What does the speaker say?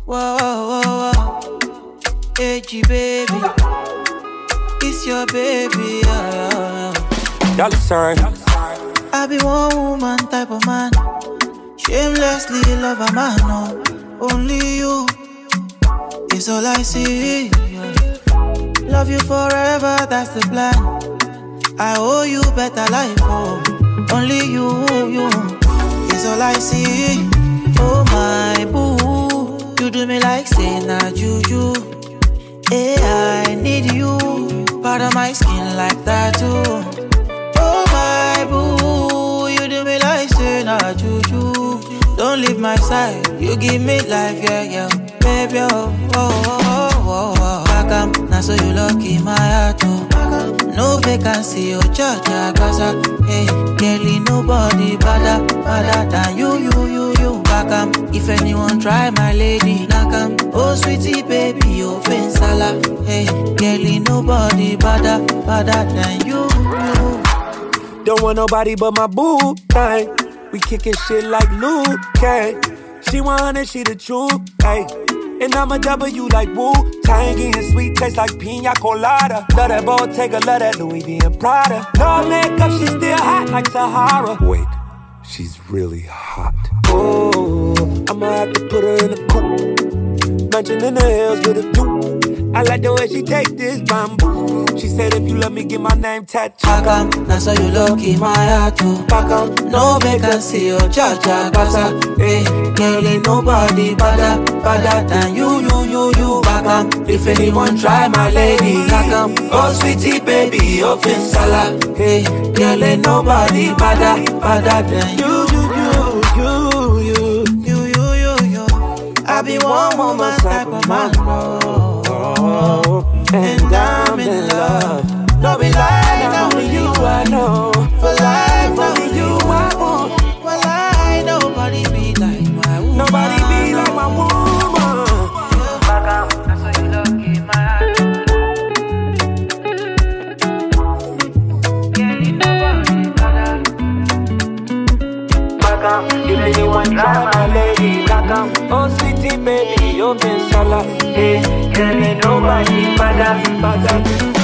Whoa, whoa, whoa. AG baby, it's your baby. Y'all sorry. I be one woman type of man. Shamelessly love a man, no. Only you is all I see. Love you forever, that's the plan. I owe you better life, oh. Only you is all I see. Oh my boo, you do me like say na juju. Hey, I need you, part of my skin like that too. Oh my boo, you do me like say na juju. Don't leave my side, you give me life, yeah, yeah. Baby, oh, oh, oh, oh, oh. Bakam, now so you lucky my heart, oh. No vacancy, oh, cha-cha, gaza. Hey, girlie, nobody better than you. Bakam, if anyone try my lady, nakam. Oh, sweetie, baby, oh, finsala. Hey, girlie, nobody better than you. Don't want nobody but my boo thing. We kicking shit like Luke K. She 100, she the truth, ayy. And I'm a W like Wu, tangy and sweet, taste like pina colada. Love that Bottega, love that Louis V and Prada. No makeup, she's still hot like Sahara. Wait, she's really hot. Oh, I'ma have to put her in a coupe, mansion in the hills with a view. I like the way she take this bamboo. She said if you love me, get my name tattooed. Bakam, now so you lucky my heart too. Bakam, no vacancy, oh cha-cha, gaza. Hey, girl, ain't nobody better than you. Bakam, if anyone try my lady, Bakam. Oh sweetie baby, oh finsala. Hey, girl, ain't nobody better than you. I be one woman type of man, and I'm in love. No be lying, only you I know. For life, only you I want. Well, I nobody be like my woman. Nobody be like my woman. Bakam, that's so you lucky, my heart. Girl, nobody better. Bakam, if anyone try my lady, Bakam. Oh sweetie baby, you've been sala. Hey, girl, ain't nobody better.